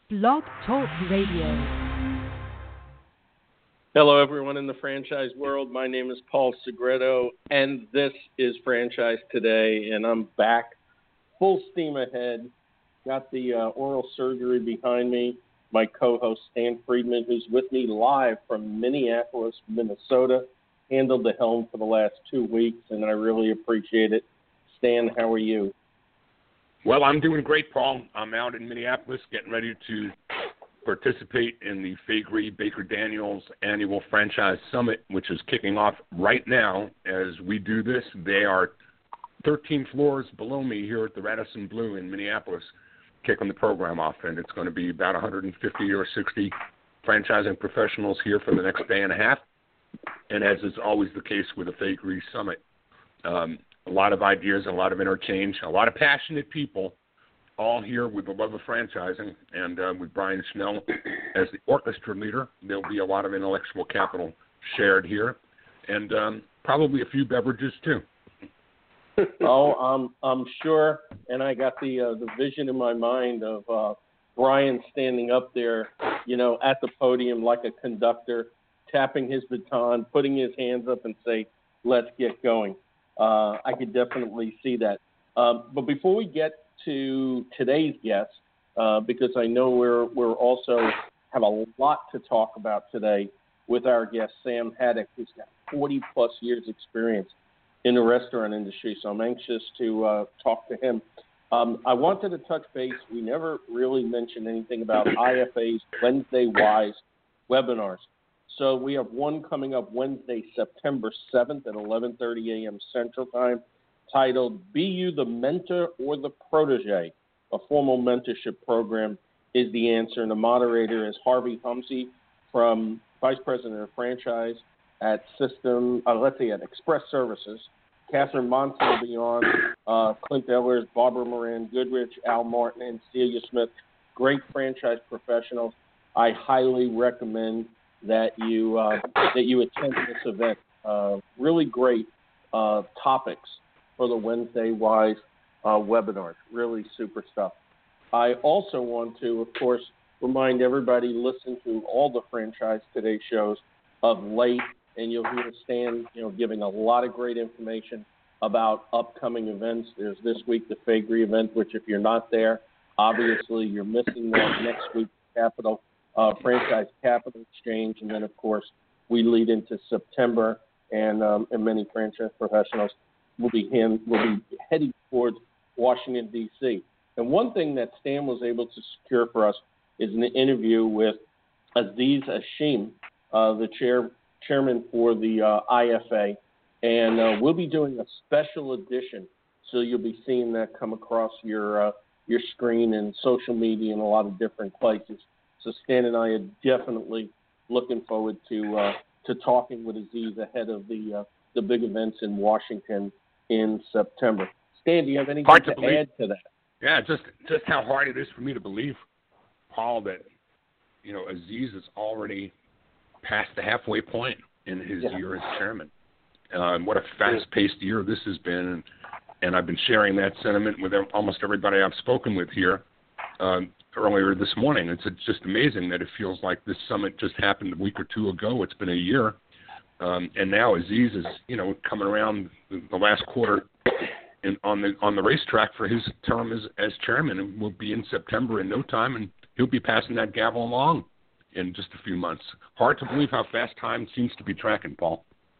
Blog Talk Radio. Hello, everyone in the franchise world. My name is Paul Segreto, and this is Franchise Today, and I'm back full steam ahead. Got the oral surgery behind me. My co-host, Stan Friedman, who's with me live from Minneapolis, Minnesota, handled the helm for the last 2 weeks, and I really appreciate it. Stan, how are you? Well, I'm doing great, Paul. I'm out in Minneapolis getting ready to participate in the Faegre Baker Daniels Annual Franchise Summit, which is kicking off right now as we do this. They are 13 floors below me here at the Radisson Blu in Minneapolis, kicking the program off, and it's going to be about 150 or 60 franchising professionals here for the next day and a half. And as is always the case with the Faegre Summit, a lot of ideas, a lot of interchange, a lot of passionate people, all here with the love of franchising. And with Brian Schnell as the orchestra leader, there'll be a lot of intellectual capital shared here, and probably a few beverages too. I'm sure, and I got the vision in my mind of Brian standing up there, at the podium like a conductor, tapping his baton, putting his hands up and say, "Let's get going." I could definitely see that. But before we get to today's guest, because I know we're also have a lot to talk about today with our guest, Sam Haddock, who's got 40-plus years experience in the restaurant industry, so I'm anxious to talk to him. I wanted to touch base. We never really mentioned anything about IFA's Wednesday Wise webinars. So we have one coming up Wednesday, September 7th at 11:30 a.m. Central Time, titled "Be You the Mentor or the Protege? A Formal Mentorship Program is the Answer." And the moderator is Harvey Humsey, from Vice President of Franchise at at Express Services. Catherine Monson will be on, Clint Ellers, Barbara Moran Goodrich, Al Martin, and Celia Smith. Great franchise professionals. I highly recommend that you attend this event. Really great topics for the Wednesday Wise webinars. Really super stuff. I also want to, of course, remind everybody listen to all the Franchise Today shows of late, and you'll hear Stan, giving a lot of great information about upcoming events. There's this week the Faegre event, which if you're not there, obviously you're missing that. Next week, Franchise Capital Exchange, and then of course we lead into September, and many franchise professionals will be heading towards Washington D.C. And one thing that Stan was able to secure for us is an interview with Aziz Hashim, the chairman for the IFA, and we'll be doing a special edition, so you'll be seeing that come across your screen and social media in a lot of different places. So Stan and I are definitely looking forward to talking with Aziz ahead of the big events in Washington in September. Stan, do you have anything to add to that? Yeah, just how hard it is for me to believe, Paul, that Aziz is already past the halfway point in his year as chairman. What a fast-paced year this has been, and I've been sharing that sentiment with almost everybody I've spoken with here earlier this morning. It's just amazing that it feels like this summit just happened a week or two ago. It's been a year, and now Aziz is coming around the last quarter on the racetrack for his term as chairman, and will be in September in no time, and he'll be passing that gavel along in just a few months. Hard to believe how fast time seems to be tracking, Paul.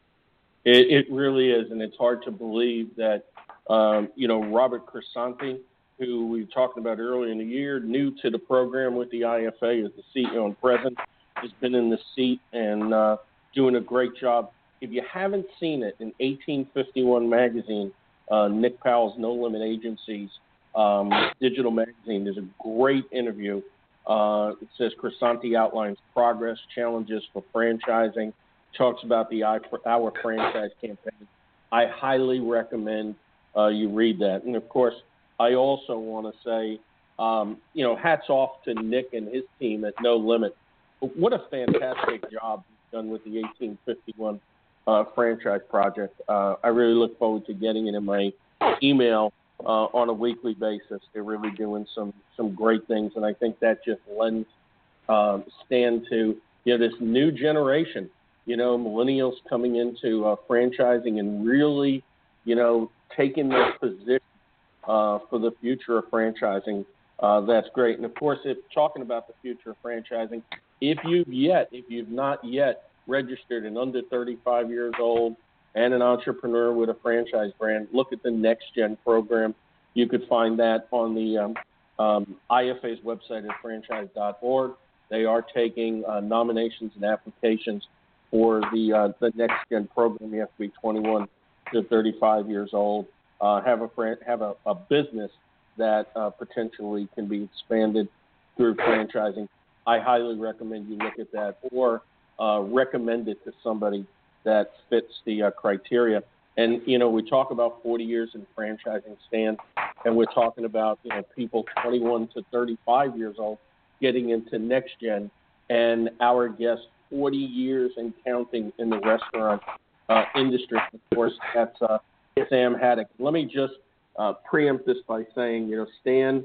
It really is, and it's hard to believe that Robert Crisanti, who we were talking about earlier in the year, new to the program with the IFA as the CEO and president, has been in the seat and doing a great job. If you haven't seen it, in 1851 magazine, Nick Powell's No Limit Agencies digital magazine, there's a great interview. It says Crisanti outlines progress, challenges for franchising, talks about the Our Franchise campaign. I highly recommend you read that. And, of course, I also want to say, hats off to Nick and his team at No Limit. What a fantastic job he's done with the 1851 franchise project. I really look forward to getting it in my email on a weekly basis. They're really doing some great things, and I think that just lends Stan to this new generation. Millennials coming into franchising and really taking their position for the future of franchising. That's great. And of course, if talking about the future of franchising, if you've not yet registered and under 35 years old and an entrepreneur with a franchise brand, look at the Next Gen program. You could find that on the IFA's website at franchise.org. They are taking nominations and applications for the Next Gen program. You have to be 21 to 35 years old, have a business that potentially can be expanded through franchising. I highly recommend you look at that or recommend it to somebody that fits the criteria. And, we talk about 40 years in franchising, Stan, and we're talking about, people 21 to 35 years old getting into Next Gen, and our guest 40 years and counting in the restaurant industry. Of course, that's Sam Haddock. Let me just preempt this by saying, Stan,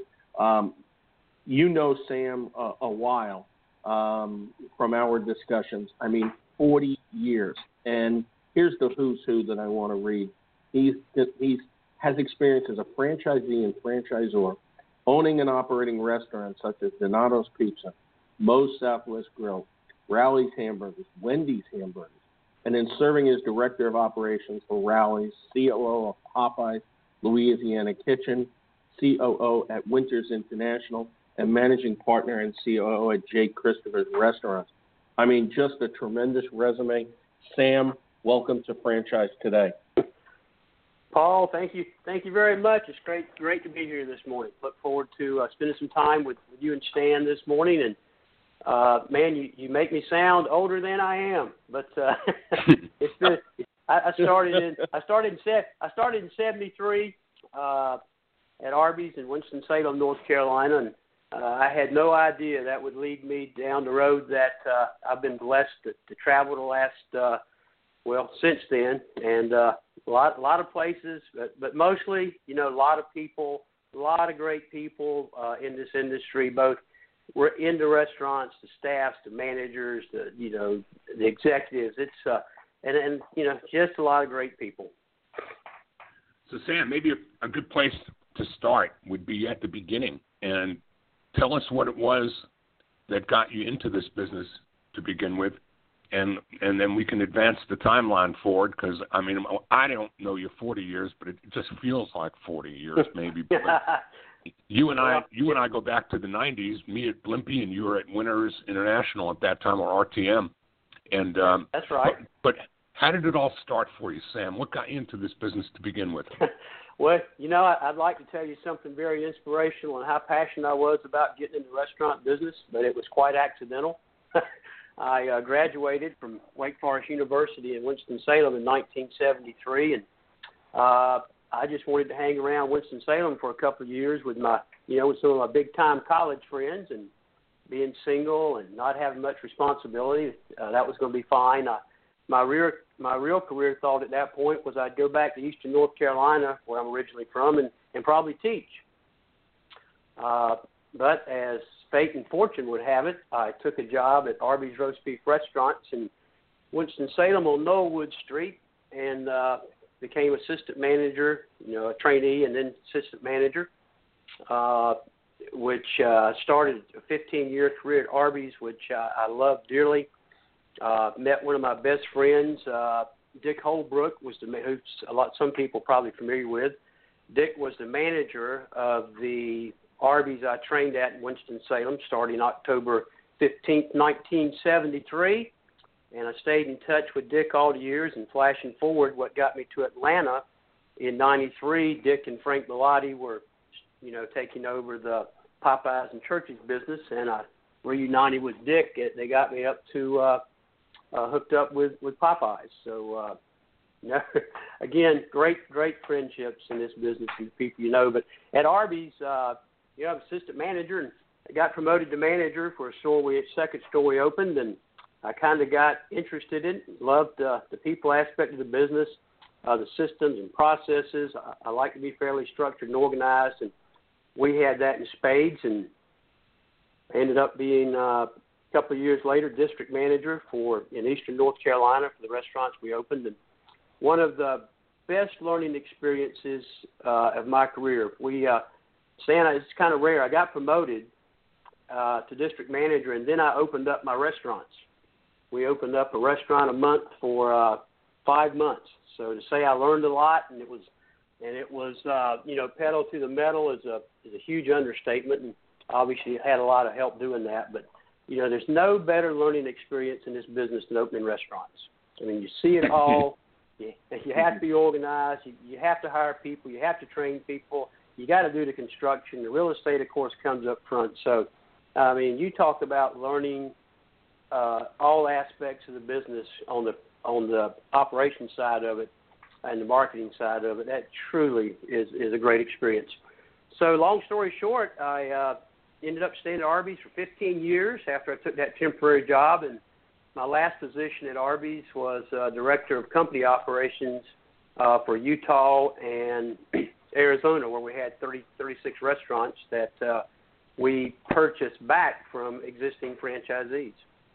Sam a while from our discussions. 40 years. And here's the who's who that I want to read. He has experience as a franchisee and franchisor, owning and operating restaurants such as Donato's Pizza, Moe's Southwest Grill, Rally's Hamburgers, Wendy's Hamburgers, and then serving as Director of Operations for Rally's, COO of Popeyes, Louisiana Kitchen, COO at Winters International, and Managing Partner and COO at Jake Christopher's Restaurants. Just a tremendous resume. Sam, welcome to Franchise Today. Paul, thank you very much. It's great to be here this morning. Look forward to spending some time with you and Stan this morning. And man, you make me sound older than I am. But it's been. I started in '73 at Arby's in Winston-Salem, North Carolina, and I had no idea that would lead me down the road that I've been blessed to travel the last since then, and a lot of places, but mostly, a lot of people, a lot of great people in this industry. Both we're in the restaurants, the staffs, the managers, the executives. It's and just a lot of great people. So Sam, maybe a good place to start would be at the beginning, and tell us what it was that got you into this business to begin with, and then we can advance the timeline forward, because, I don't know you 40 years, but it just feels like 40 years maybe. But you and I go back to the 90s, me at Blimpie, and you were at Winters International at that time, or RTM. And that's right. But how did it all start for you, Sam? What got you into this business to begin with? Well, I'd like to tell you something very inspirational and how passionate I was about getting in the restaurant business, but it was quite accidental. I graduated from Wake Forest University in Winston-Salem in 1973, and I just wanted to hang around Winston-Salem for a couple of years with with some of my big-time college friends, and being single and not having much responsibility, that was going to be fine. My real career thought at that point was I'd go back to Eastern North Carolina, where I'm originally from, and probably teach. But as fate and fortune would have it, I took a job at Arby's Roast Beef Restaurants in Winston-Salem on Knollwood Street, and became assistant manager, a trainee, and then assistant manager, which started a 15-year career at Arby's, which I loved dearly. Met one of my best friends, Dick Holbrook, who some people probably familiar with. Dick was the manager of the Arby's I trained at in Winston-Salem, starting October 15th, 1973. And I stayed in touch with Dick all the years. And flashing forward, what got me to Atlanta in '93, Dick and Frank Bellotti were, taking over the Popeyes and Church's business, and I reunited with Dick. They got me up to hooked up with Popeyes. So, again, great friendships in this business and people But at Arby's, I'm assistant manager, and I got promoted to manager for a second store we opened, and I kind of got interested in it, loved the people aspect of the business, the systems and processes. I like to be fairly structured and organized, and we had that in spades, and ended up being a couple of years later district manager in Eastern North Carolina for the restaurants we opened. And one of the best learning experiences of my career. It's kind of rare. I got promoted to district manager, and then I opened up my restaurants. We opened up a restaurant a month for 5 months. So to say I learned a lot, and it was pedal to the metal is a huge understatement, and obviously I had a lot of help doing that. But there's no better learning experience in this business than opening restaurants. I mean, you see it all. You have to be organized. You have to hire people. You have to train people. You got to do the construction. The real estate, of course, comes up front. So, I mean, you talk about learning all aspects of the business on the operations side of it and the marketing side of it. That truly is a great experience. So, long story short, I ended up staying at Arby's for 15 years after I took that temporary job, and my last position at Arby's was director of company operations for Utah and Arizona, where we had 36 restaurants that we purchased back from existing franchisees.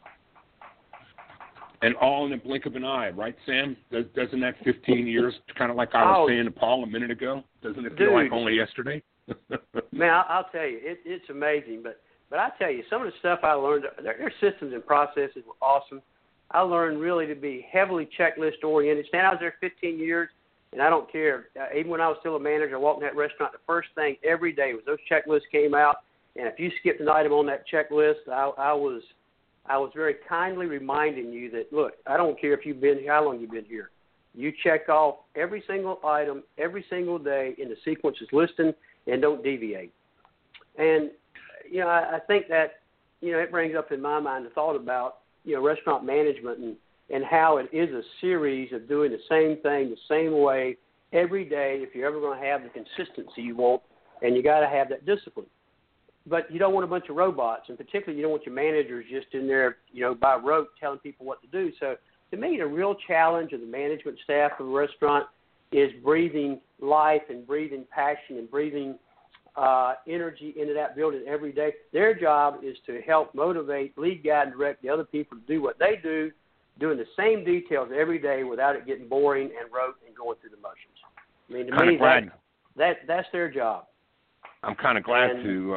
And all in the blink of an eye, right, Sam? Doesn't that 15 years, kind of like I was saying to Paul a minute ago, doesn't it feel like only yesterday? Man, I'll tell you, it's amazing. But I tell you, some of the stuff I learned, their systems and processes were awesome. I learned really to be heavily checklist oriented. I was there 15 years, and I don't care. Even when I was still a manager, I walked in that restaurant, the first thing every day was those checklists came out, and if you skipped an item on that checklist, I was very kindly reminding you that, look, I don't care if you've been here, how long you've been here. You check off every single item every single day in the sequence it's listed, and don't deviate. And I think that, it brings up in my mind the thought about, restaurant management and how it is a series of doing the same thing the same way every day if you're ever going to have the consistency you want, and you got to have that discipline. But you don't want a bunch of robots, and particularly you don't want your managers just in there, by rote telling people what to do. So to me, the real challenge of the management staff of a restaurant is breathing life and breathing passion and breathing energy into that building every day. Their job is to help motivate, lead, guide, and direct the other people to do what they do, doing the same details every day without it getting boring and rote and going through the motions. I mean, to me, that's their job. I'm kind of glad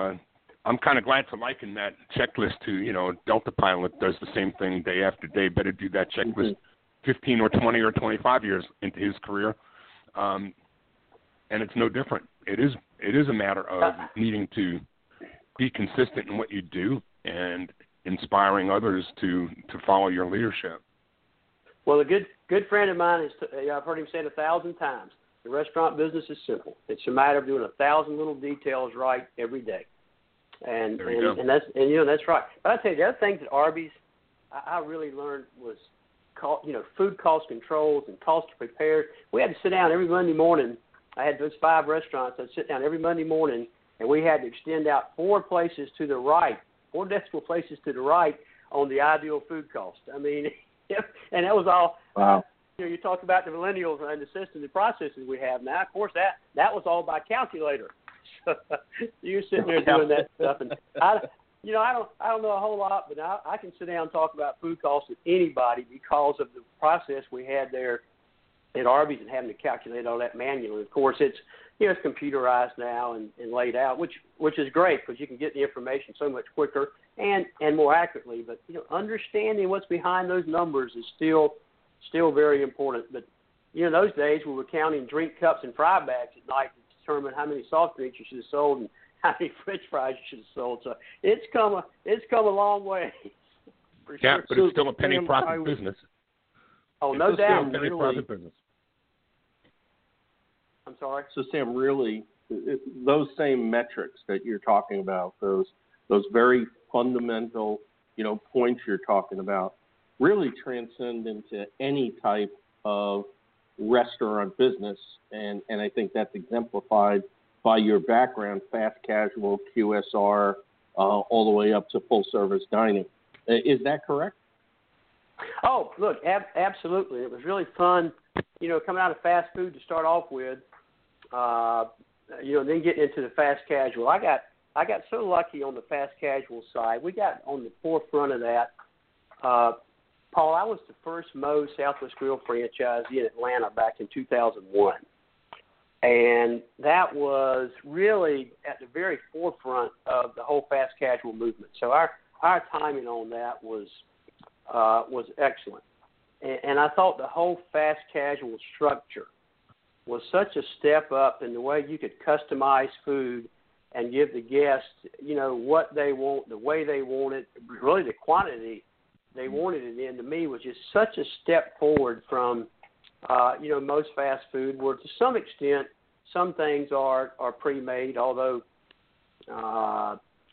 to liken that checklist to, Delta pilot does the same thing day after day. Better do that checklist 15 or 20 or 25 years into his career. And it's no different. It is a matter of needing to be consistent in what you do and inspiring others to follow your leadership. Well, a good friend of mine, I've heard him say it 1,000 times, the restaurant business is simple. It's a matter of doing 1,000 little details right every day. And that's right. But I tell you, the other things at Arby's I really learned was food cost controls and cost to prepare. We had to sit down every Monday morning. I had those 5 restaurants. I'd sit down every Monday morning, and we had to extend out 4 places to the right, 4 decimal places to the right on the ideal food cost. I mean, and that was all. Wow. You talk about the millennials and the systems and processes we have now. Of course, that was all by calculator. So you're sitting there doing that stuff, and I don't know a whole lot, but I can sit down and talk about food costs with anybody because of the process we had there at Arby's and having to calculate all that manually. Of course, it's computerized now and laid out, which is great because you can get the information so much quicker and more accurately. But understanding what's behind those numbers is still very important. But those days we were counting drink cups and fry bags at night to determine how many soft drinks you should have sold and how many French fries you should have sold. So it's come a long way. For yeah, sure. but it's still a penny profit business. Oh, no doubt. Still a penny profit business. I'm sorry. So Sam, really, those same metrics that you're talking about, those very fundamental, points you're talking about, really transcend into any type of restaurant business, and I think that's exemplified by your background, fast casual, QSR, all the way up to full service dining. Is that correct? Oh, look, absolutely. It was really fun, coming out of fast food to start off with, then getting into the fast casual. I got so lucky on the fast casual side. We got on the forefront of that. Paul, I was the first Moe's Southwest Grill franchisee in Atlanta back in 2001. And that was really at the very forefront of the whole fast casual movement. So our timing on that was excellent. And I thought the whole fast casual structure was such a step up in the way you could customize food and give the guests, what they want, the way they want it, really the quantity they wanted it in. To me, was just such a step forward from, most fast food, where to some extent some things are pre-made. Although, I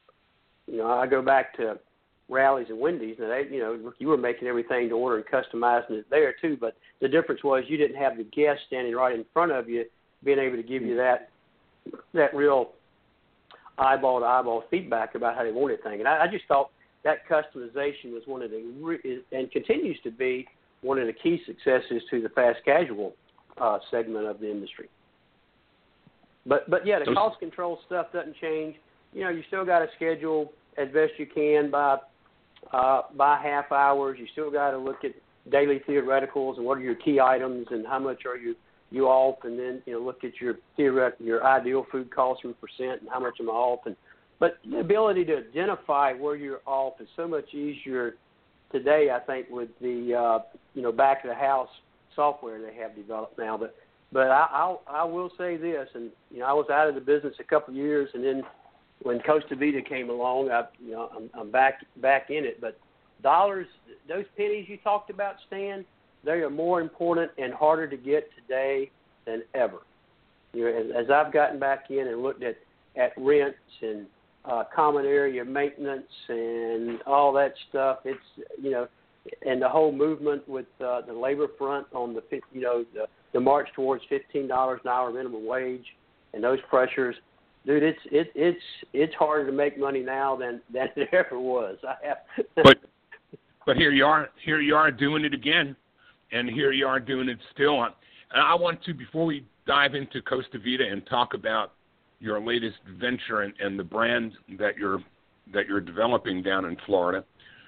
go back to Rally's and Wendy's, and they, you were making everything to order and customizing it there too. But the difference was you didn't have the guest standing right in front of you, being able to give you that real eyeball to eyeball feedback about how they wanted things. And I just thought that customization was one of the and continues to be one of the key successes to the fast casual segment of the industry. But yeah, the cost control stuff doesn't change. You still got to schedule as best you can by half hours. You still got to look at daily theoreticals and what are your key items and how much are you off, and then look at your ideal food cost from percent and how much am I off. But the ability to identify where you're off is so much easier today, I think, with the back of the house software they have developed now. But I will say this, and I was out of the business a couple of years, and then when Costa Vida came along, I'm back in it. But dollars, those pennies you talked about, Stan, they are more important and harder to get today than ever. As I've gotten back in and looked at rents and common area maintenance and all that stuff, it's and the whole movement with the labor front on the march towards $15 an hour minimum wage and those pressures. Dude, it's harder to make money now than it ever was. But here you are doing it again, and here you are doing it still. And I want to, before we dive into Costa Vida and talk about your latest venture and the brand that you're developing down in Florida,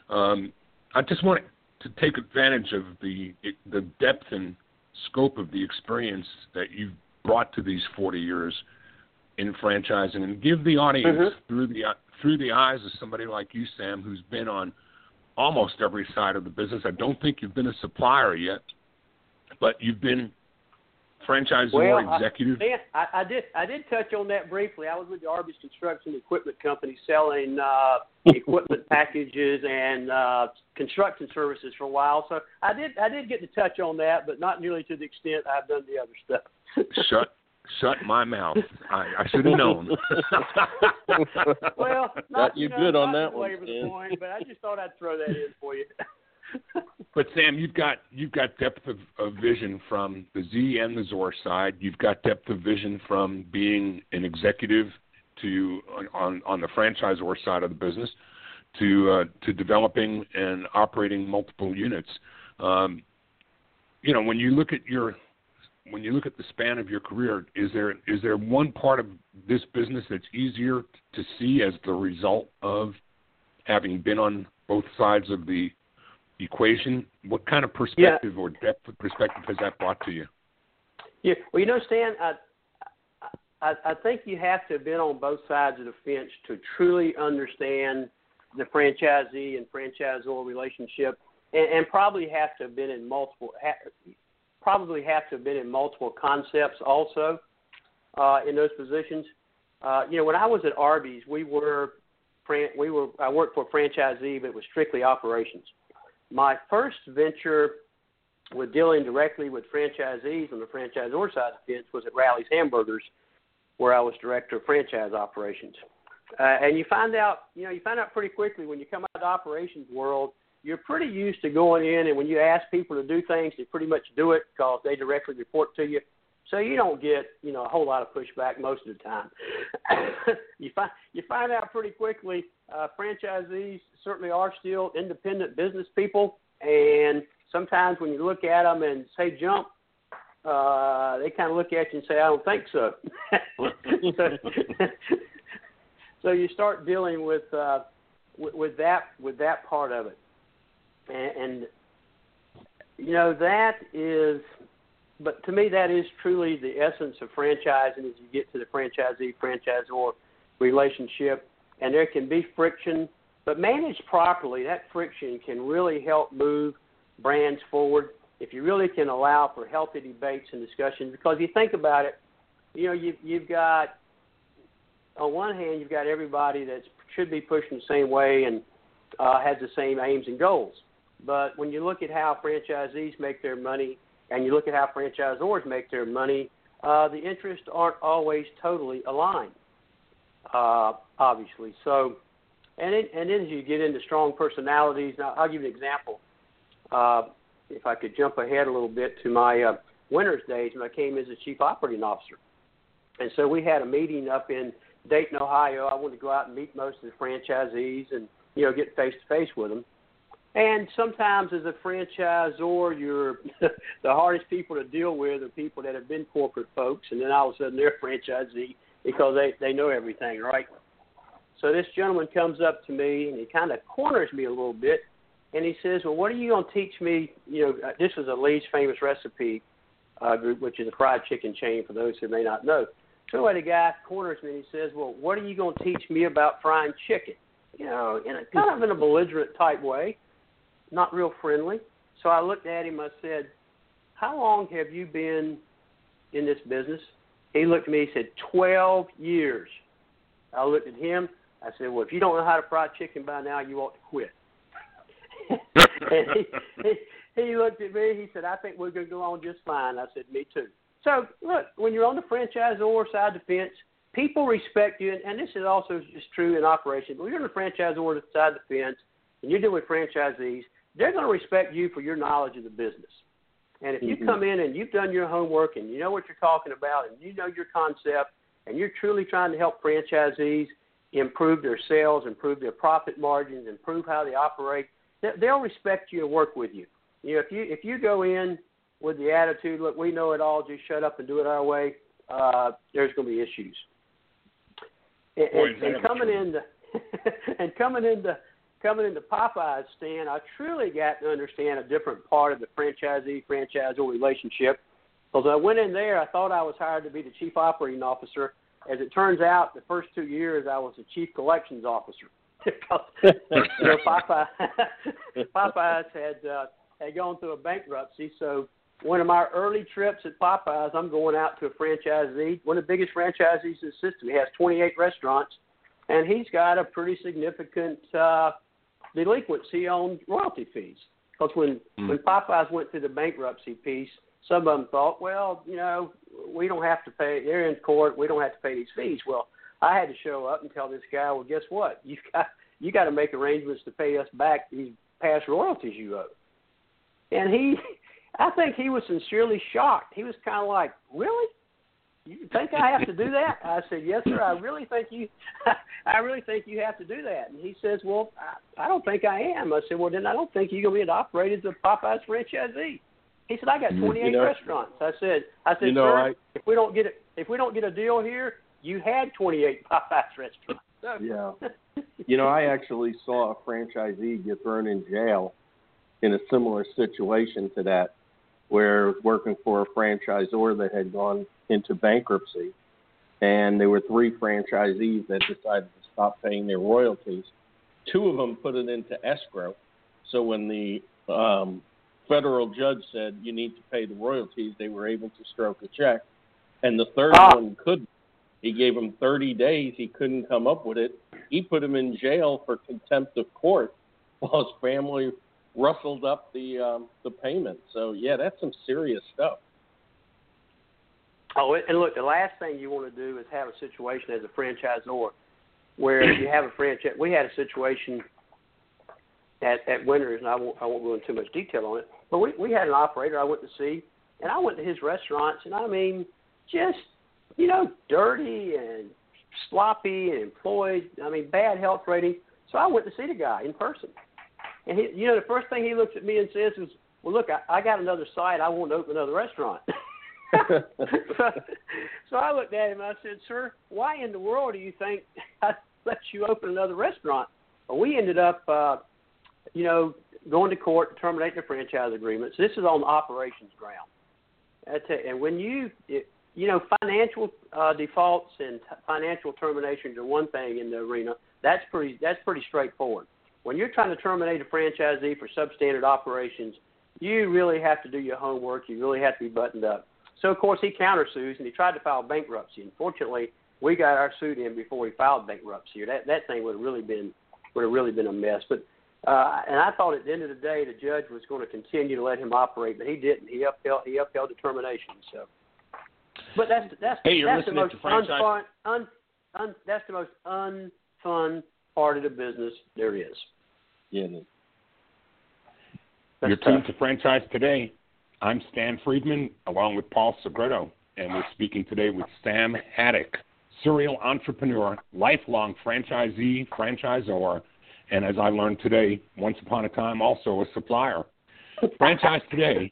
I just want to take advantage of the depth and scope of the experience that you've brought to these 40 years in franchising, and give the audience through the eyes of somebody like you, Sam, who's been on almost every side of the business. I don't think you've been a supplier yet, but you've been franchisor, executive. I did touch on that briefly. I was with the Arby's Construction Equipment Company selling equipment packages and construction services for a while. So I did get to touch on that, but not nearly to the extent I've done the other stuff. Shut my mouth. I should have known. Well, you're good on that one, Stan. Point, but I just thought I'd throw that in for you. But Sam, you've got depth of vision from the Z and the Zor side. You've got depth of vision from being an executive to on the franchisor side of the business to developing and operating multiple units. When you look at the span of your career, is there one part of this business that's easier to see as the result of having been on both sides of the equation? What kind of perspective or depth of perspective has that brought to you? Yeah, well, Stan, I think you have to have been on both sides of the fence to truly understand the franchisee and franchisor relationship, and probably have to have been in multiple concepts also in those positions. When I was at Arby's, I worked for a franchisee, but it was strictly operations. My first venture with dealing directly with franchisees on the franchisor side of the fence was at Rally's Hamburgers, where I was director of franchise operations. And you find out pretty quickly when you come out of the operations world, you're pretty used to going in, and when you ask people to do things, they pretty much do it because they directly report to you. So you don't get, a whole lot of pushback most of the time. You find out pretty quickly franchisees certainly are still independent business people, And sometimes when you look at them and say jump, they kind of look at you and say, I don't think so. So you start dealing with that part of it. And you know, that is, but to me, that is truly the essence of franchising as you get to the franchisee-franchisor relationship. And there can be friction, but managed properly, that friction can really help move brands forward if you really can allow for healthy debates and discussions. Because if you think about it, you know, you've got, on one hand, you've got everybody that should be pushing the same way and has the same aims and goals. But when you look at how franchisees make their money and you look at how franchisors make their money, the interests aren't always totally aligned, obviously. So, and then as you get into strong personalities, now I'll give you an example. If I could jump ahead a little bit to my Winners days when I came as a chief operating officer. And so we had a meeting up in Dayton, Ohio. I wanted to go out and meet most of the franchisees and, you know, get face-to-face with them. And sometimes as a franchisor, you're the hardest people to deal with are people that have been corporate folks, and then all of a sudden they're a franchisee because they know everything, right? So this gentleman comes up to me, and he kind of corners me a little bit, and he says, well, what are you going to teach me? You know, this was a Lee's Famous Recipe group, which is a fried chicken chain for those who may not know. So the guy corners me, and he says, well, what are you going to teach me about frying chicken? You know, in a kind of in a belligerent type way. Not real friendly. So I looked at him. I said, how long have you been in this business? He looked at me. He said, 12 years. I looked at him. I said, well, if you don't know how to fry chicken by now, you ought to quit. And he looked at me. He said, I think we're going to go on just fine. I said, me too. So, look, when you're on the franchisor side of the fence, people respect you. And this is also just true in operation. When you're on the franchisor side of the fence and you're dealing with franchisees, they're going to respect you for your knowledge of the business. And if you come in and you've done your homework and you know what you're talking about and you know your concept and you're truly trying to help franchisees improve their sales, improve their profit margins, improve how they operate, they'll respect you and work with you. You know, if you go in with the attitude, look, we know it all, just shut up and do it our way, there's going to be issues. And coming into Popeye's stand, I truly got to understand a different part of the franchisee-franchisor relationship. Because I went in there, I thought I was hired to be the chief operating officer. As it turns out, the first 2 years I was the chief collections officer. Because you know, Popeyes had gone through a bankruptcy. So one of my early trips at Popeyes, I'm going out to a franchisee, one of the biggest franchisees in the system. He has 28 restaurants, and he's got a pretty significant delinquency on royalty fees. Because when Popeyes went through the bankruptcy piece, some of them thought, well, you know, we don't have to pay. They're in court. We don't have to pay these fees. Well, I had to show up and tell this guy, well, guess what? You got to make arrangements to pay us back these past royalties you owe. And I think he was sincerely shocked. He was kind of like, really? You think I have to do that? I said, yes, sir. I really think you have to do that. And he says, well, I don't think I am. I said, well, then I don't think you're going to be operated as a Popeyes franchisee. He said, I got 28 restaurants. I said, sir, if we don't get a deal here, you had 28 Popeyes restaurants. So. Yeah. You know, I actually saw a franchisee get thrown in jail in a similar situation to that, where working for a franchisor that had gone into bankruptcy, and there were 3 franchisees that decided to stop paying their royalties. 2 of them put it into escrow. So when the federal judge said you need to pay the royalties, they were able to stroke a check. And the third one couldn't. He gave him 30 days. He couldn't come up with it. He put him in jail for contempt of court while his family rustled up the payment. So, yeah, that's some serious stuff. Oh, and look, the last thing you want to do is have a situation as a franchisor where you have a franchise. We had a situation at Winners, and I won't go into too much detail on it, but we had an operator I went to see, and I went to his restaurants, and I mean, just, you know, dirty and sloppy and employed, I mean, bad health rating. So I went to see the guy in person. And he, the first thing he looks at me and says is, "Well, look, I got another site. I want to open another restaurant." so I looked at him and I said, "Sir, why in the world do you think I let you open another restaurant?" Well, we ended up, going to court to terminate the franchise agreement. So this is on the operations ground. And when financial defaults and financial terminations are one thing in the arena. That's pretty straightforward. When you're trying to terminate a franchisee for substandard operations, you really have to do your homework. You really have to be buttoned up. So, of course, he countersues, and he tried to file bankruptcy. Unfortunately, we got our suit in before he filed bankruptcy. That thing would have really been a mess. But and I thought at the end of the day the judge was going to continue to let him operate, but he didn't. He upheld the termination. So, but that's the most that's the most unfun part of the business there is. Yeah. You're tuned to Franchise Today. I'm Stan Friedman, along with Paul Segreto, and we're speaking today with Sam Haddock, serial entrepreneur, lifelong franchisee, franchisor, and as I learned today, once upon a time also a supplier. Franchise Today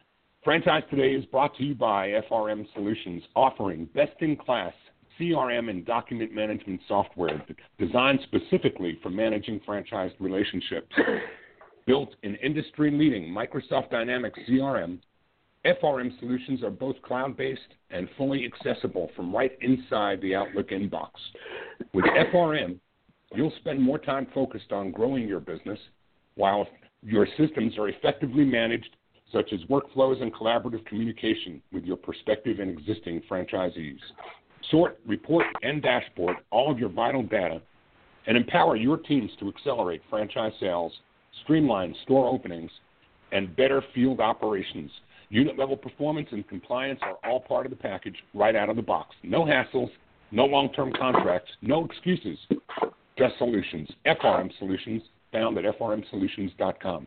is brought to you by FRM Solutions, offering best-in-class CRM and document management software designed specifically for managing franchise relationships. Built in industry-leading Microsoft Dynamics CRM, FRM Solutions are both cloud-based and fully accessible from right inside the Outlook inbox. With FRM, you'll spend more time focused on growing your business while your systems are effectively managed, such as workflows and collaborative communication with your prospective and existing franchisees. Sort, report, and dashboard all of your vital data and empower your teams to accelerate franchise sales, streamline store openings, and better field operations. Unit-level performance and compliance are all part of the package right out of the box. No hassles, no long-term contracts, no excuses, just solutions. FRM Solutions, found at frmsolutions.com.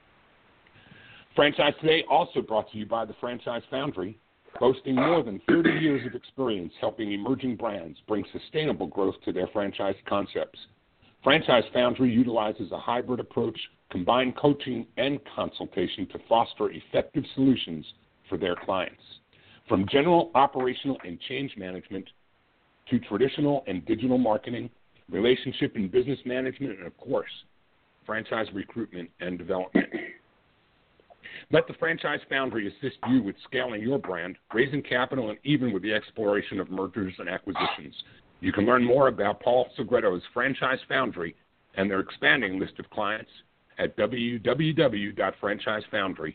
Franchise Today also brought to you by the Franchise Foundry, boasting more than 30 years of experience helping emerging brands bring sustainable growth to their franchise concepts. Franchise Foundry utilizes a hybrid approach, combined coaching and consultation to foster effective solutions for their clients. From general operational and change management to traditional and digital marketing, relationship and business management, and, of course, franchise recruitment and development. Let the Franchise Foundry assist you with scaling your brand, raising capital, and even with the exploration of mergers and acquisitions. You can learn more about Paul Segreto's Franchise Foundry and their expanding list of clients at www.franchisefoundry.com.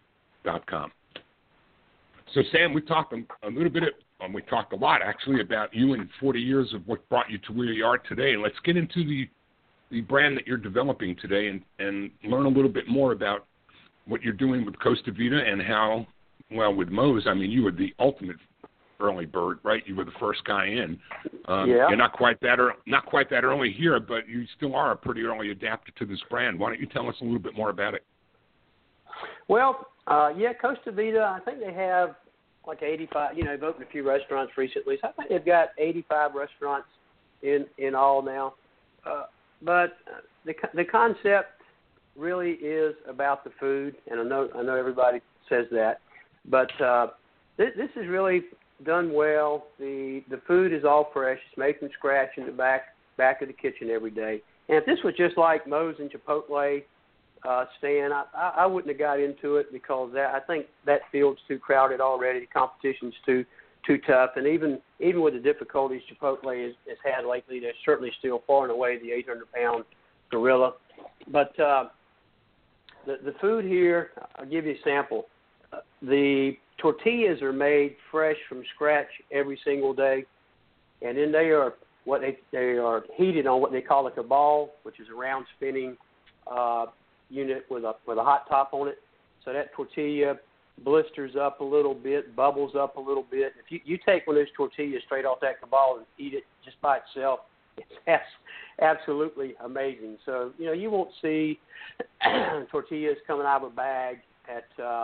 So, Sam, we talked a little bit, we talked a lot, actually, about you and 40 years of what brought you to where you are today. And let's get into the brand that you're developing today and learn a little bit more about what you're doing with Costa Vida and how, well, with Moe's, I mean, you were the ultimate early bird, right? You were the first guy in. Yeah. You're not quite that early here, but you still are a pretty early adapter to this brand. Why don't you tell us a little bit more about it? Well, Costa Vida, I think they have like 85, they've opened a few restaurants recently, so I think they've got 85 restaurants in all now. But the concept really is about the food, and I know everybody says that, but this is really done well. The food is all fresh. It's made from scratch in the back of the kitchen every day. And if this was just like Moe's and Chipotle, Stan, I wouldn't have got into it because I think that field's too crowded already. The competition's too tough, and even with the difficulties Chipotle has had lately, they're certainly still far and away the 800-pound gorilla. But the food here, I'll give you a sample. The tortillas are made fresh from scratch every single day, and then they are heated on what they call a cabal, which is a round spinning unit with a hot top on it. So that tortilla blisters up a little bit, bubbles up a little bit. If you take one of those tortillas straight off that cabal and eat it just by itself, it's absolutely amazing. So, you won't see tortillas coming out of a bag at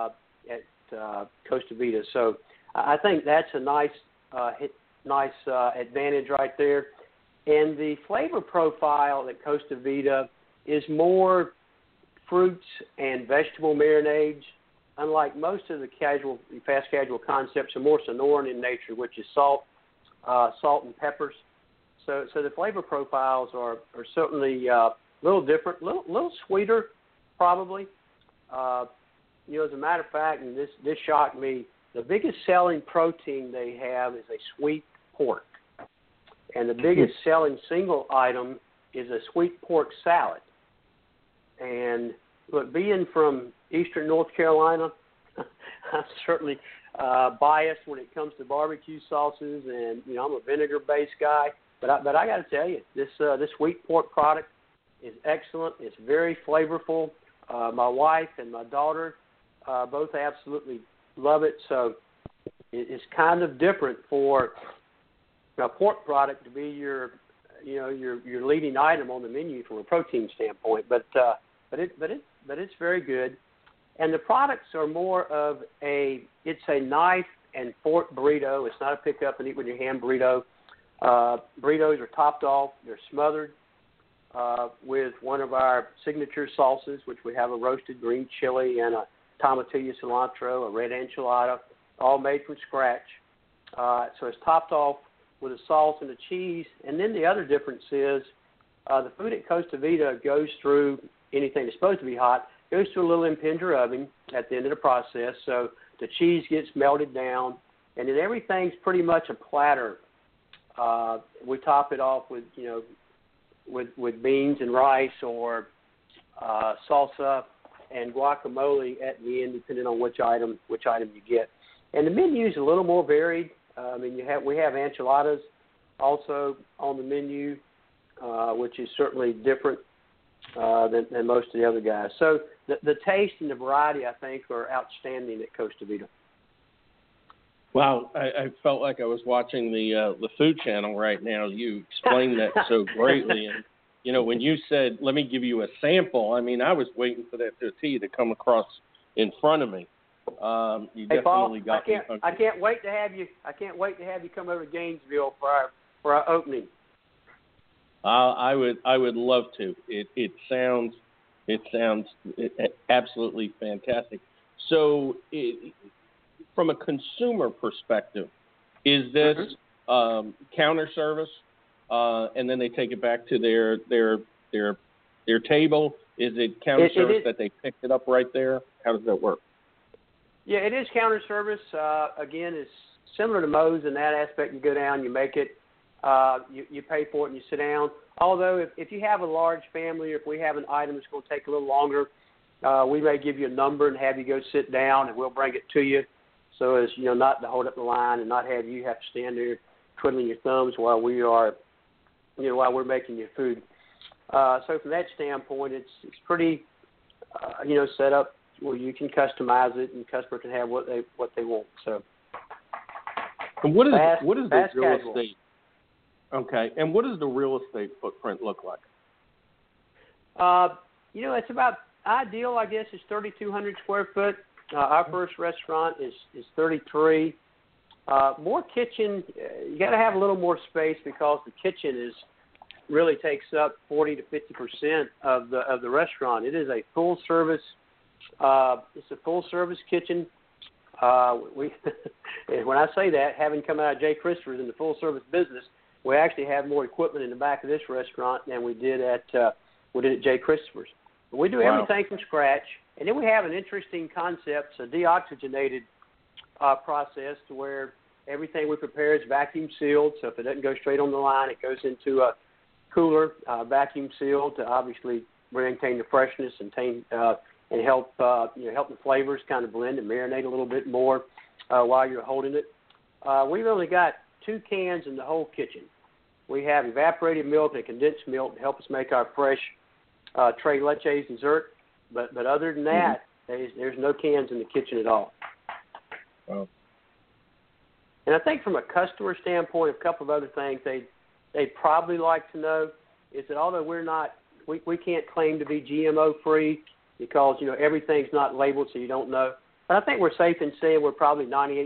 Costa Vida. So I think that's a nice advantage right there. And the flavor profile at Costa Vida is more fruits and vegetable marinades. Unlike most of the fast casual concepts, are more Sonoran in nature, which is salt and peppers. So the flavor profiles are certainly a little different, little sweeter, probably. As a matter of fact, and this shocked me, the biggest selling protein they have is a sweet pork. And the biggest selling single item is a sweet pork salad. And look, being from eastern North Carolina, I'm certainly biased when it comes to barbecue sauces, and I'm a vinegar-based guy. But I got to tell you, this sweet pork product is excellent. It's very flavorful. My wife and my daughter both absolutely love it. So it's kind of different for a pork product to be your leading item on the menu from a protein standpoint. But it's very good. And the products are more of it's a knife and fork burrito. It's not a pick up and eat with your hand burrito. Burritos are topped off. They're smothered with one of our signature sauces, which we have a roasted green chili and a tomatillo cilantro, a red enchilada, all made from scratch. So it's topped off with a sauce and a cheese. And then the other difference is the food at Costa Vida goes through anything that's supposed to be hot, goes through a little impinger oven at the end of the process. So the cheese gets melted down, and then everything's pretty much a platter. We top it off with with beans and rice or salsa and guacamole at the end, depending on which item you get. And the menu is a little more varied. We have enchiladas also on the menu, which is certainly different than most of the other guys. So the taste and the variety, I think, are outstanding at Costa Vida. Wow, I felt like I was watching the Food Channel right now. You explained that so greatly. And, when you said, let me give you a sample, I was waiting for that tortilla to come across in front of me. You hey, definitely Paul, got me. I can't wait to have you. I can't wait to have you come over to Gainesville for our opening. I would love to. It sounds absolutely fantastic. So, from a consumer perspective, is this counter service, and then they take it back to their table? Is it counter service that they picked it up right there? How does that work? Yeah, it is counter service. Again, it's similar to Moe's in that aspect. You go down, you make it, you pay for it, and you sit down. Although if you have a large family, or if we have an item that's going to take a little longer, we may give you a number and have you go sit down, and we'll bring it to you. So as not to hold up the line and not have you have to stand there twiddling your thumbs while while we're making your food. So from that standpoint, it's pretty, set up where you can customize it and customer can have what they want. So. And what is the real casual. estate? Okay, and what does the real estate footprint look like? It's about ideal, I guess, is 3,200 square foot. Our first restaurant is 33. More kitchen. You got to have a little more space because the kitchen really takes up 40 to 50% of the restaurant. It is a full service. It's a full service kitchen. When I say that, having come out of J. Christopher's in the full service business, we actually have more equipment in the back of this restaurant than we did at J. Christopher's. We do everything from scratch, and then we have an interesting concept, a deoxygenated process, to where everything we prepare is vacuum sealed. So if it doesn't go straight on the line, it goes into a cooler, vacuum sealed, to obviously maintain the freshness and help help the flavors kind of blend and marinate a little bit more while you're holding it. We've only got 2 cans in the whole kitchen. We have evaporated milk and condensed milk to help us make our fresh Tres Leches dessert. But other than that, there's no cans in the kitchen at all. Wow. And I think from a customer standpoint, a couple of other things they'd probably like to know is that although we can't claim to be GMO free because everything's not labeled, so you don't know. But I think we're safe in saying we're probably 98%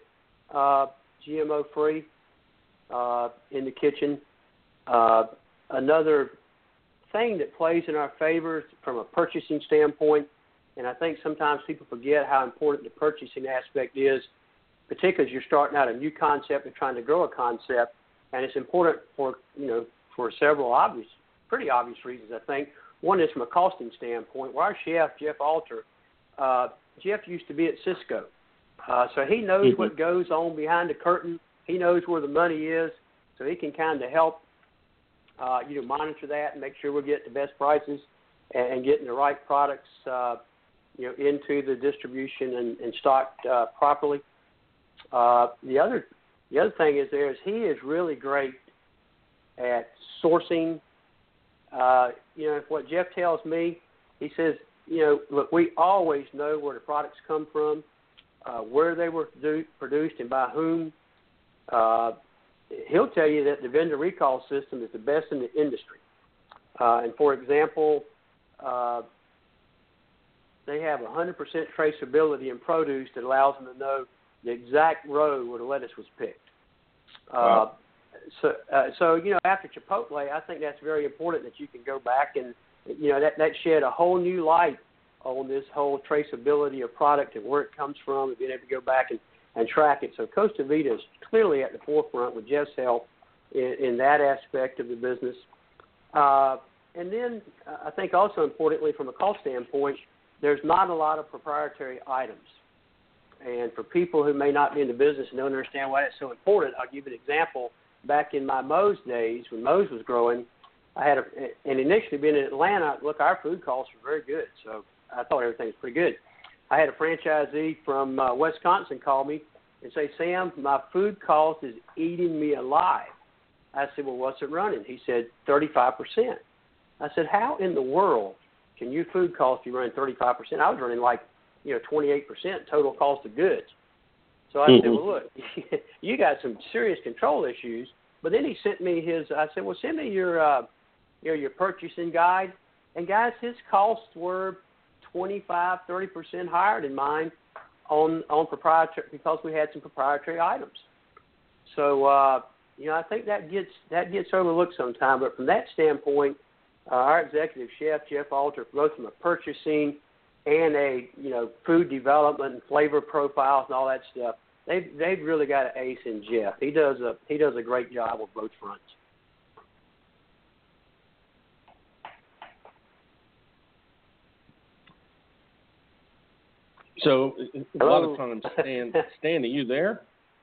GMO free in the kitchen. Another thing that plays in our favor from a purchasing standpoint, and I think sometimes people forget how important the purchasing aspect is, particularly as you're starting out a new concept and trying to grow a concept. And it's important for several pretty obvious reasons, I think. One is from a costing standpoint, where our chef, Jeff Alter, Jeff used to be at Cisco. So he knows what goes on behind the curtain. He knows where the money is, so he can kind of help monitor that and make sure we get the best prices and getting the right products into the distribution and stocked properly. The other thing is he is really great at sourcing. What Jeff tells me, he says, look, we always know where the products come from, where they were produced and by whom. He'll tell you that the vendor recall system is the best in the industry. And for example, they have 100% traceability in produce that allows them to know the exact row where the lettuce was picked. Wow. So after Chipotle, I think that's very important that you can go back and, that shed a whole new light on this whole traceability of product and where it comes from and being able to go back and track it. So Costa Vida is clearly at the forefront with Jeff's help in that aspect of the business. And then I think also importantly from a cost standpoint, there's not a lot of proprietary items. And for people who may not be in the business and don't understand why that's so important, I'll give you an example. Back in my Moe's days, when Moe's was growing, and initially being in Atlanta, look, our food costs were very good, so I thought everything was pretty good. I had a franchisee from Wisconsin call me and say, Sam, my food cost is eating me alive. I said, well, what's it running? He said, 35%. I said, how in the world can your food cost be running 35%? I was running 28% total cost of goods. So I said, well, look, you got some serious control issues. But then he sent me I said, well, send me your purchasing guide. And guys, his costs were 25, 30% higher than mine on proprietary, because we had some proprietary items. So, I think that gets overlooked sometime. But from that standpoint, our executive chef, Jeff Alter, both from a purchasing and a food development and flavor profiles and all that stuff, they've really got an ace in Jeff. He does a great job on both fronts. So a lot of times, Stan, are you there?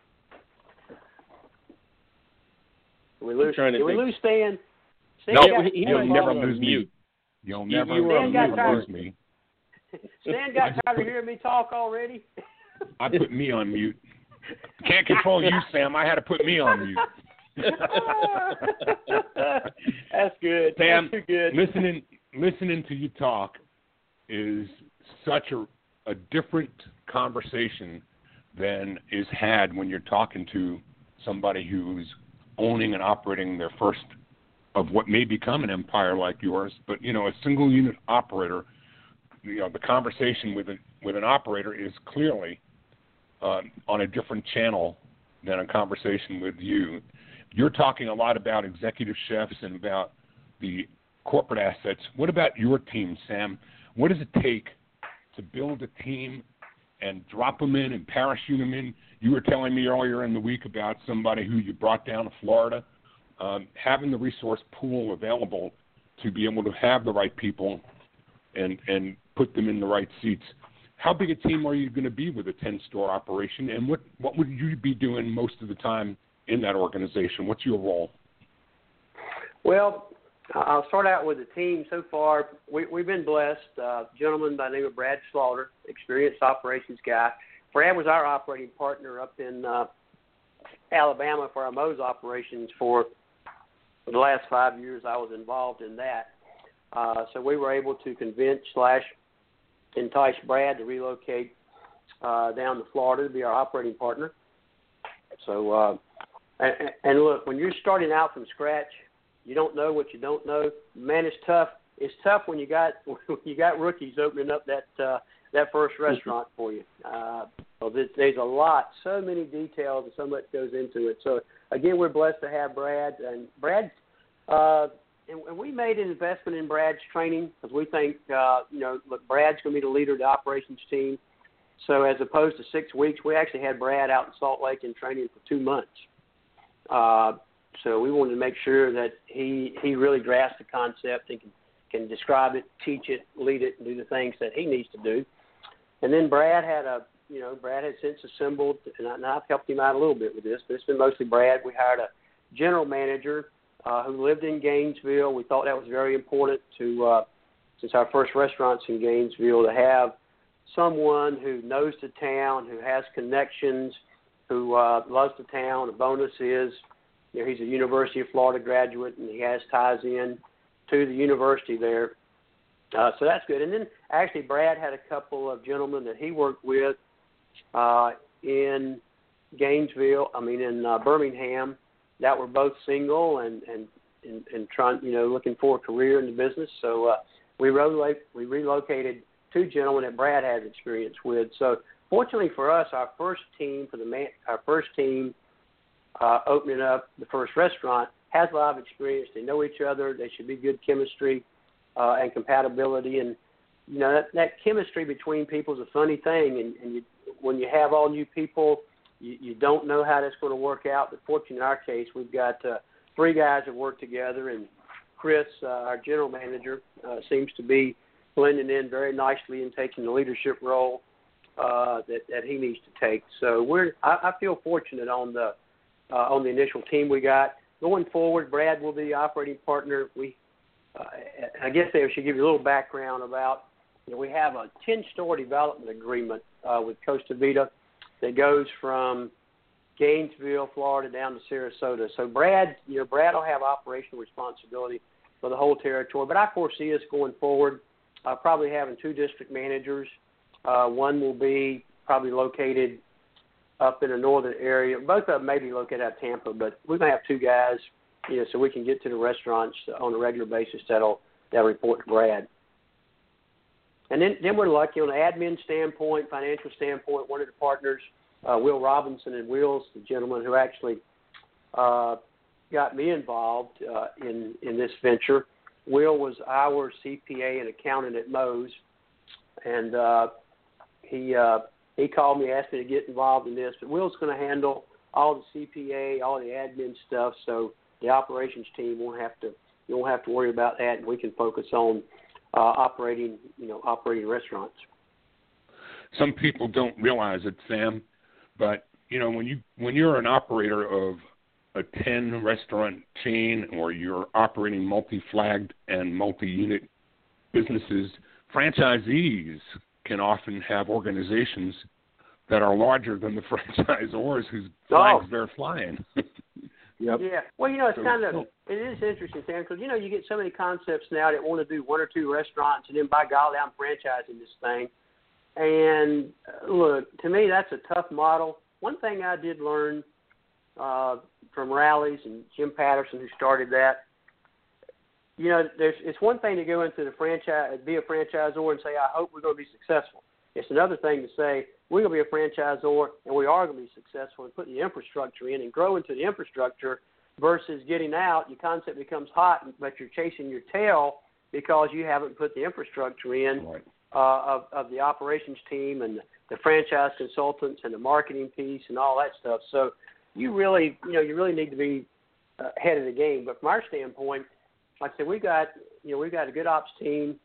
Did we lose Stan? No, you'll never lose me. You'll never lose me. Stan got tired of hearing me talk already. I put me on mute. Can't control you, Sam. I had to put me on mute. That's good. Sam, that's good. listening to you talk is such a different conversation than is had when you're talking to somebody who's owning and operating their first of what may become an empire like yours. But, a single unit operator, the conversation with an operator is clearly on a different channel than a conversation with you. You're talking a lot about executive chefs and about the corporate assets. What about your team, Sam? What does it take to build a team and drop them in and parachute them in? You were telling me earlier in the week about somebody who you brought down to Florida. Having the resource pool available to be able to have the right people and put them in the right seats. How big a team are you going to be with a 10-store operation, and what would you be doing most of the time in that organization? What's your role? Well, I'll start out with the team. So far, we've been blessed. A gentleman by the name of Brad Slaughter, experienced operations guy. Brad was our operating partner up in Alabama for our Moe's operations for the last 5 years. I was involved in that. So we were able to convince / entice Brad to relocate down to Florida to be our operating partner. So, and look, when you're starting out from scratch, you don't know what you don't know. Man, it's tough. It's tough when you got rookies opening up that first restaurant for you. There's a lot, so many details, and so much goes into it. So again, we're blessed to have Brad. And Brad, and we made an investment in Brad's training because we think, look, Brad's going to be the leader of the operations team. So as opposed to 6 weeks, we actually had Brad out in Salt Lake in training for 2 months. So we wanted to make sure that he really grasped the concept and can describe it, teach it, lead it, and do the things that he needs to do. And then Brad had since assembled, and I've helped him out a little bit with this, but it's been mostly Brad. We hired a general manager who lived in Gainesville. We thought that was very important to, since our first restaurant's in Gainesville, to have someone who knows the town, who has connections, who loves the town. The bonus is, he's a University of Florida graduate, and he has ties in to the university there. So that's good. And then actually Brad had a couple of gentlemen that he worked with in Birmingham, that were both single and trying, looking for a career in the business. So we relocated 2 gentlemen that Brad has experience with. So fortunately for us, our first team opening up the first restaurant has a lot of experience. They know each other. They should be good chemistry and compatibility. And that chemistry between people is a funny thing. And when you have all new people, you don't know how that's going to work out. But fortunately, in our case, we've got 3 guys that work together, and Chris, our general manager, seems to be blending in very nicely and taking the leadership role that he needs to take. So I feel fortunate on the initial team we got. Going forward, Brad will be the operating partner. I guess I should give you a little background about. We have a 10-store development agreement with Costa Vida that goes from Gainesville, Florida, down to Sarasota. So Brad will have operational responsibility for the whole territory. But I foresee us going forward probably having 2 district managers. One will be probably located up in the northern area. Both of them may be located out of Tampa, but we're going to have 2 guys, so we can get to the restaurants on a regular basis that'll report to Brad. And then we're lucky on the admin standpoint, financial standpoint, one of the partners, Will Robinson, and Will's the gentleman who actually got me involved in this venture. Will was our CPA and accountant at Moe's, and he called me, asked me to get involved in this. But Will's going to handle all the CPA, all the admin stuff, so the operations team won't have to worry about that, and we can focus on operating restaurants. Some people don't realize it, Sam, but when you're an operator of a 10-restaurant chain, or you're operating multi-flagged and multi-unit businesses, franchisees can often have organizations that are larger than the franchisors whose flags they're flying. Yep. Yeah. Well, it is interesting, Sam, because, you get so many concepts now that want to do 1 or 2 restaurants, and then by golly, I'm franchising this thing. And look, to me, that's a tough model. One thing I did learn from Rally's and Jim Patterson, who started that, it's one thing to go into the franchise, be a franchisor and say, I hope we're going to be successful. It's another thing to say, we're going to be a franchisor and we are going to be successful and put the infrastructure in and grow into the infrastructure versus getting out. Your concept becomes hot, but you're chasing your tail because you haven't put the infrastructure in of the operations team and the franchise consultants and the marketing piece and all that stuff. So you really need to be ahead of the game. But from our standpoint, like I said, we've got a good ops team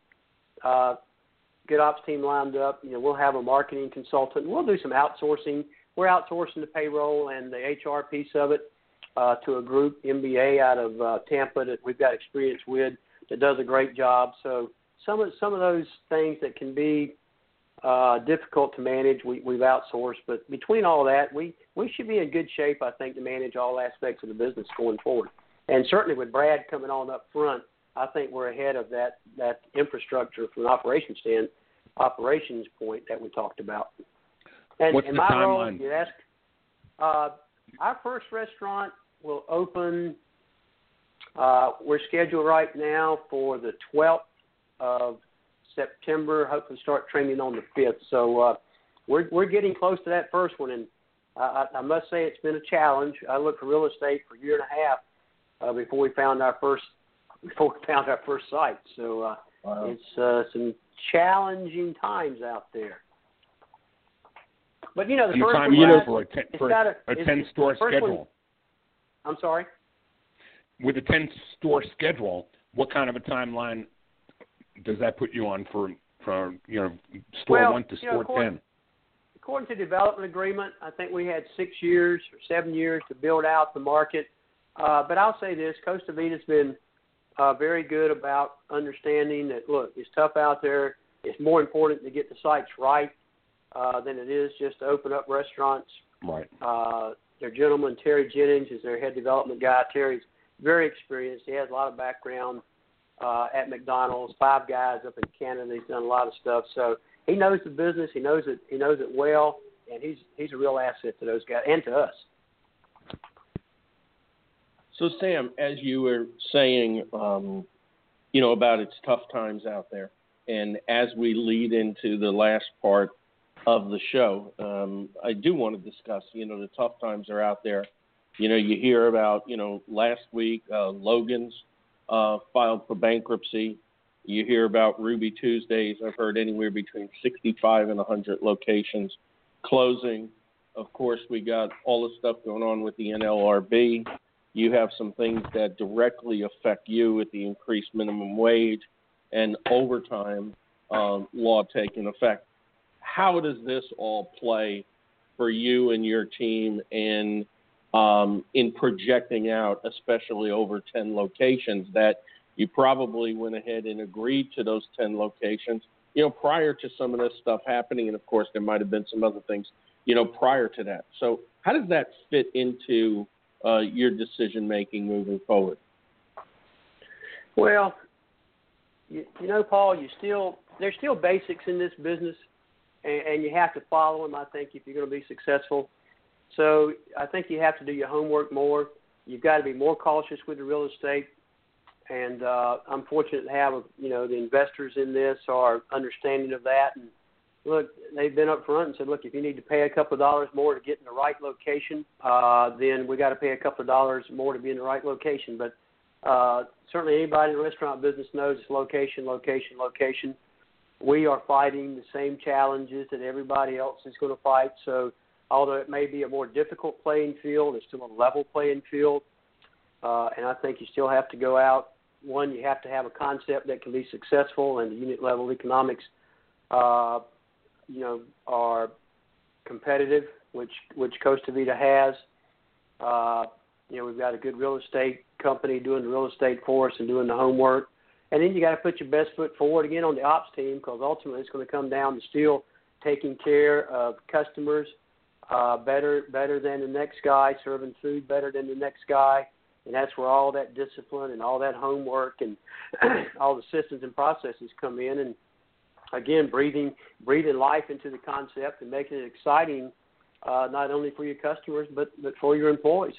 lined up. We'll have a marketing consultant. We'll do some outsourcing. We're outsourcing the payroll and the HR piece of it to a group, MBA, out of Tampa, that we've got experience with, that does a great job. So some of those things that can be difficult to manage, we've outsourced. But between all that, we should be in good shape, I think, to manage all aspects of the business going forward. And certainly with Brad coming on up front, I think we're ahead of that infrastructure from an operations point that we talked about. And what's the my timeline? role, you ask, our first restaurant will open. We're scheduled right now for the 12th of September. Hopefully, start training on the 5th. So we're getting close to that first one, and I must say it's been a challenge. I looked for real estate for a year and a half before we found our first before we found our first site. So Wow. it's some challenging times out there. But, the And the first time one, for a it's 10-store schedule. one, I'm sorry? With a 10-store schedule, what kind of a timeline does that put you on for store 1 to store 10? According to the development agreement, I think we had 6 years or 7 years to build out the market. But I'll say this, Costa Vita's been very good about understanding that, look, it's tough out there. It's more important to get the sites right than it is just to open up restaurants. Right. Their gentleman, Terry Jennings, is their head development guy. Terry's very experienced. He has a lot of background at McDonald's, Five Guys up in Canada. He's done a lot of stuff. So he knows the business. He knows it well, and he's a real asset to those guys and to us. So, Sam, as you were saying, about its tough times out there, and as we lead into the last part of the show, I do want to discuss, the tough times are out there. You hear about, last week, Logan's filed for bankruptcy. You hear about Ruby Tuesdays. I've heard anywhere between 65 and 100 locations closing. Of course, we got all the stuff going on with the NLRB. You have some things that directly affect you with the increased minimum wage and overtime law taking effect. How does this all play for you and your team and in projecting out, especially over 10 locations, that you probably went ahead and agreed to those 10 locations, prior to some of this stuff happening? And, of course, there might have been some other things, prior to that. So how does that fit into your decision-making moving forward? Well, Paul, there's still basics in this business, and you have to follow them, I think, if you're going to be successful. So I think you have to do your homework more. You've got to be more cautious with the real estate. And I'm fortunate to have, the investors in this are understanding of that. And look, they've been up front and said, look, if you need to pay a couple of dollars more to get in the right location, then we got to pay a couple of dollars more to be in the right location. But certainly anybody in the restaurant business knows it's location, location, location. We are fighting the same challenges that everybody else is going to fight. So although it may be a more difficult playing field, it's still a level playing field. And I think you still have to go out. One, you have to have a concept that can be successful, and the unit level economics, are competitive, which Costa Vida has. We've got a good real estate company doing the real estate for us and doing the homework. And then you got to put your best foot forward again on the ops team, because ultimately it's going to come down to still taking care of customers better than the next guy, serving food better than the next guy. And that's where all that discipline and all that homework and all the systems and processes come in. And, again, breathing life into the concept and making it exciting, not only for your customers but for your employees.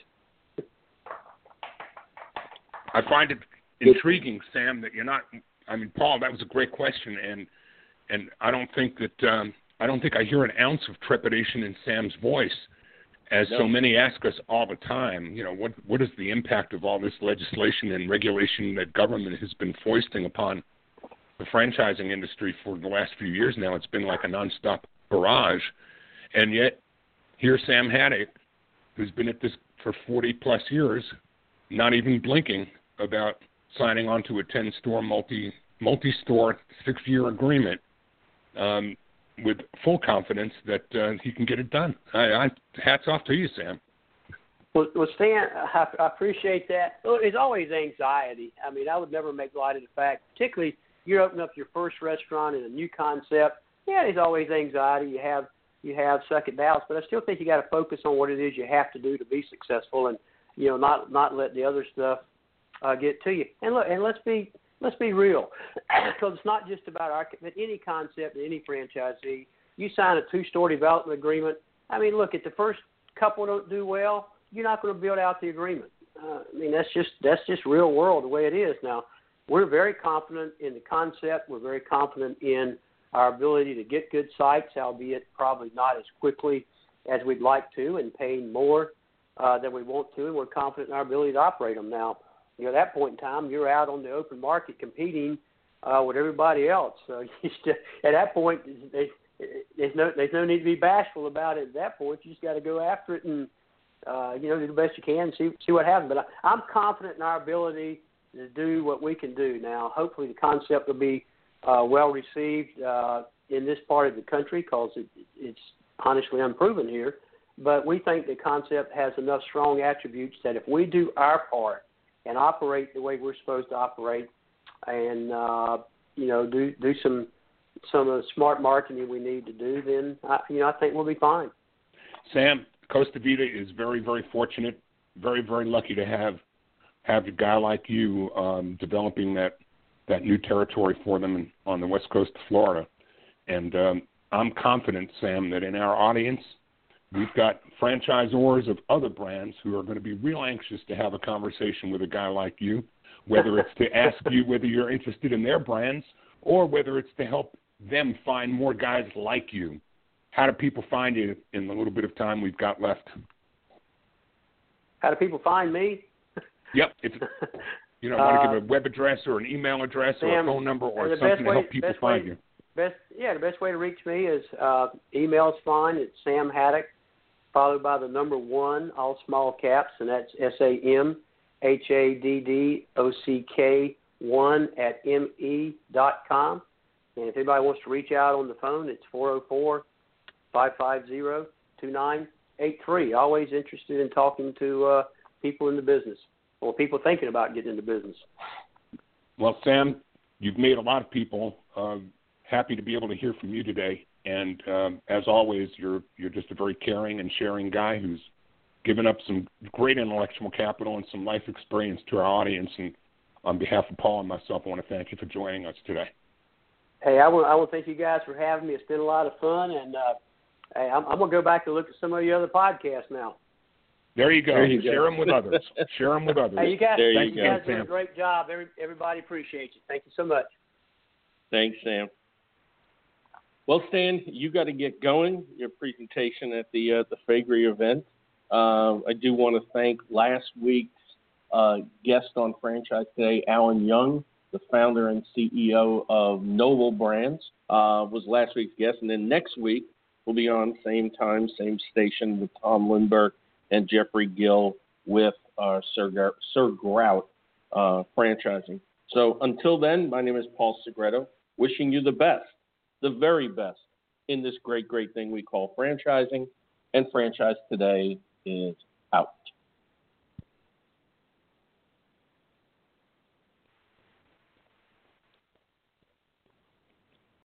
I find it intriguing, Sam, that you're not – I mean, Paul, that was a great question, and I don't think that I hear an ounce of trepidation in Sam's voice. As so many ask us all the time, what is the impact of all this legislation and regulation that government has been foisting upon the franchising industry for the last few years now? It's been like a nonstop barrage. And yet, here's Sam Haddock, who's been at this for 40-plus years, not even blinking about signing on to a 10-store, multi-store, 6-year agreement. With full confidence that he can get it done. Hats off to you, Sam. Well, Stan, I appreciate that. Look, there's always anxiety. I mean, I would never make light of the fact, particularly you're opening up your first restaurant in a new concept. Yeah, there's always anxiety. You have second doubts, but I still think you got to focus on what it is you have to do to be successful, and not let the other stuff get to you. And look, and let's be real, because it's not just about but any concept, any franchisee. You sign a 2-store development agreement. I mean, look, if the first couple don't do well, you're not going to build out the agreement. That's just real world the way it is. Now, we're very confident in the concept. We're very confident in our ability to get good sites, albeit probably not as quickly as we'd like to, and paying more than we want to. And we're confident in our ability to operate them. Now, at that point in time, you're out on the open market competing with everybody else. So at that point, there's no need to be bashful about it. At that point, you just got to go after it and do the best you can, and see what happens. But I'm confident in our ability to do what we can do. Now, hopefully, the concept will be well received in this part of the country because it's honestly unproven here. But we think the concept has enough strong attributes that if we do our part and operate the way we're supposed to operate, and do some of the smart marketing we need to do, then I think we'll be fine. Sam, Costa Vida is very, very fortunate, very, very lucky to have a guy like you developing that new territory for them on the west coast of Florida. And I'm confident, Sam, that in our audience, we've got franchisors of other brands who are going to be real anxious to have a conversation with a guy like you, whether it's to ask you whether you're interested in their brands or whether it's to help them find more guys like you. How do people find you in the little bit of time we've got left? How do people find me? Yep. If want to give a web address or an email address or a phone number or something to help people find you. The best way to reach me is email is fine. It's Sam Haddock, followed by the number 1, all small caps, and that's SamHaddock1@me.com. And if anybody wants to reach out on the phone, it's 404-550-2983. Always interested in talking to people in the business or people thinking about getting into business. Well, Sam, you've made a lot of people happy to be able to hear from you today. And as always, you're just a very caring and sharing guy who's given up some great intellectual capital and some life experience to our audience. And on behalf of Paul and myself, I want to thank you for joining us today. Hey, I want to thank you guys for having me. It's been a lot of fun, and I'm going to go back and look at some of the other podcasts now. There you go. Share them with others. Share them with others. Hey, you guys Sam. do a great job. Everybody appreciates you. Thank you so much. Thanks, Sam. Well, Stan, you got to get going. Your presentation at the Faegre event. I do want to thank last week's guest on Franchise Today, Alan Young, the founder and CEO of Noble Brands, was last week's guest. And then next week, we'll be on same time, same station with Tom Lindbergh and Jeffrey Gill with Sir Grout Franchising. So until then, my name is Paul Segreto, wishing you the best, the very best in this great, great thing we call franchising. And Franchise Today is out.